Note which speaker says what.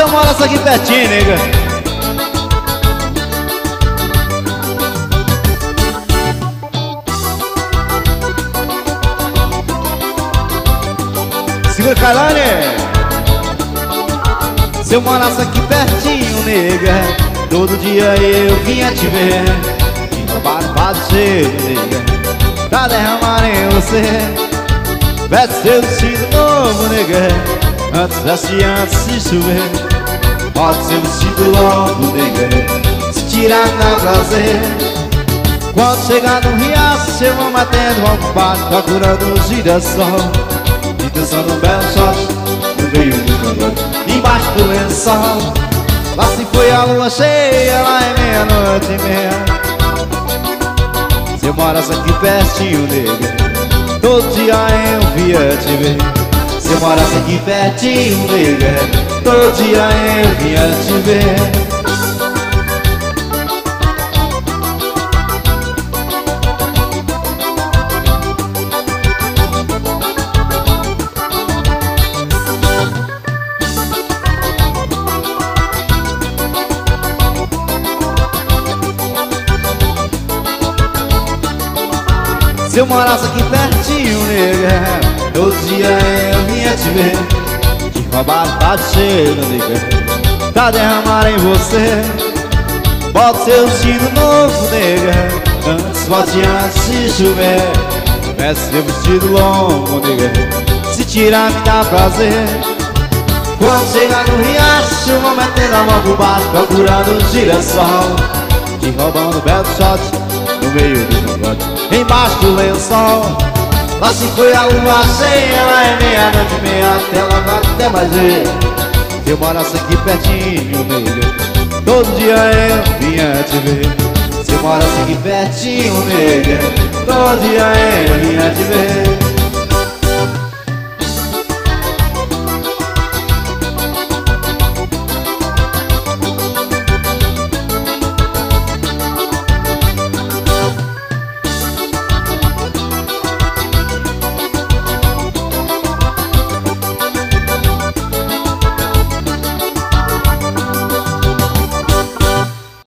Speaker 1: eu moro aqui pertinho, nega. Segura, Kailane. Se eu morasse aqui pertinho, nega, todo dia eu vinha te ver. E trabalho cheio, nega, pra derramar em você. Veste seu vestido novo, nega, antes de chover. Bota seu vestido longo, nega, se tirar dá prazer. Quando chegar no riacho, eu vou batendo ao baixo, procurando o girassol. E dançando um belo shot no meio do cangote, embaixo do lençol. Lá se foi a lua cheia, lá é meia-noite e meia. Se eu morasse aqui pertinho, nega, todo dia eu via te ver. Se eu morasse aqui pertinho, nega, todo dia eu vinha te ver. Se eu morasse aqui pertinho, nega, todo dia eu vinha te ver. De roubar tá cheio, nega, pra derramar em você. Bota seu vestido novo, nega, bote antes de chover. Veste seu vestido longo, nega, se tirar me dá prazer. Quando chegar no riacho, vou metendo a mão por baixo, procurando o girassol. Te roubando belo shot no meio do cangote, embaixo do lençol. Lá se foi a lua cheia, lá é meia-noite e meia, até lá vai até mais ver. Se eu morasse aqui pertinho, nega, todo dia eu vinha te ver. Se eu morasse aqui pertinho, nega, todo dia eu vinha te ver.